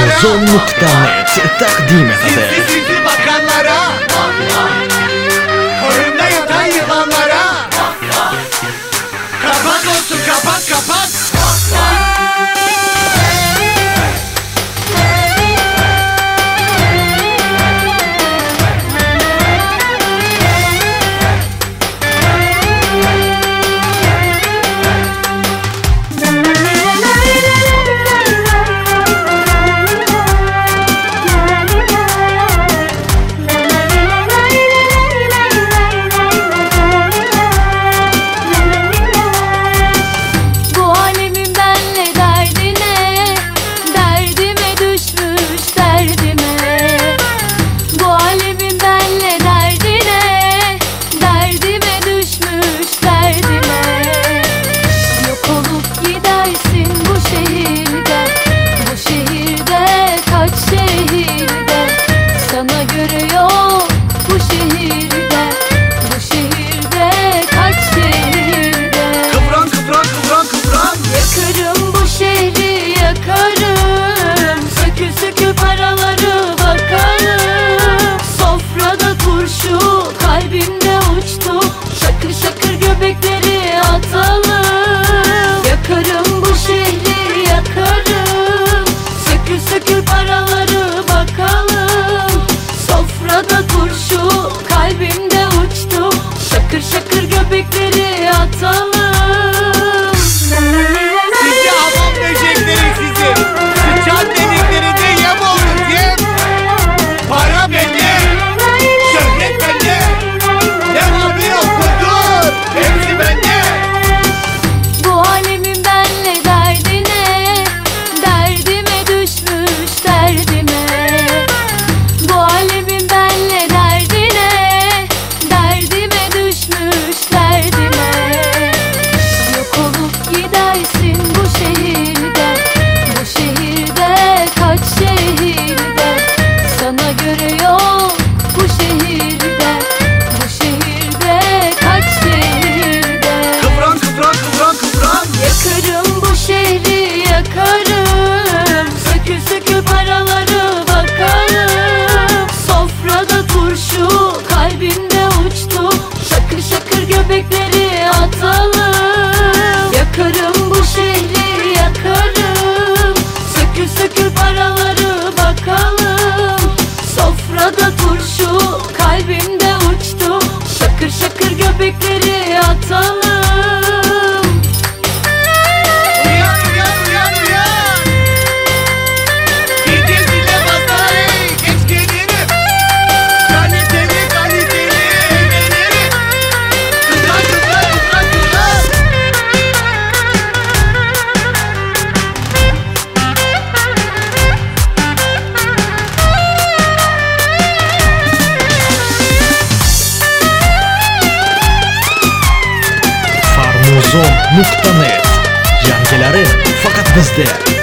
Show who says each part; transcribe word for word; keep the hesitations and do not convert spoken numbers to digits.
Speaker 1: Farmuzon nokta net takdim etadi.
Speaker 2: Sizi sizi bakanlara, koyunda yatan yılanlara, kapat olsun, kapat kapat.
Speaker 3: Şakır şakır göbekleri atalım.
Speaker 2: Sizi hamam böcekleri sizi, sıçan deliklerinde yem oldu yem. Para bende, şöhret bende, ne var ne yok dur, hepsi bende.
Speaker 3: Bu alemin benle derdine, derdime düşmüş derdime. Bu alemin benle derdine, derdime düşmüş derdime. Yok olup gidersin bu şehirde, bu şehirde kaç şehirde. Sana göre yok bu şehirde, bu şehirde kaç şehirde.
Speaker 2: Kıvran kıvran kıvran kıvran.
Speaker 3: Yakarım bu şehri yakarım, sökül sökül paraları bakalım. Sofrada turşu kalbimde uçtu, şakır şakır göbekleri atalım. Yakarım bu şehri yakarım, sökül sökül paraları bakalım. Sofrada turşu kalbimde uçtu, şakır şakır göbekleri atalım.
Speaker 2: Uyan uyan uyan uyan. Gidin bile masaya, geç gelirim. Kaliteli kaliteli eğlenirim. Kızlar kızlar kızlar kızlar.
Speaker 1: Farmuzon nokta net yangilari faqat bizda.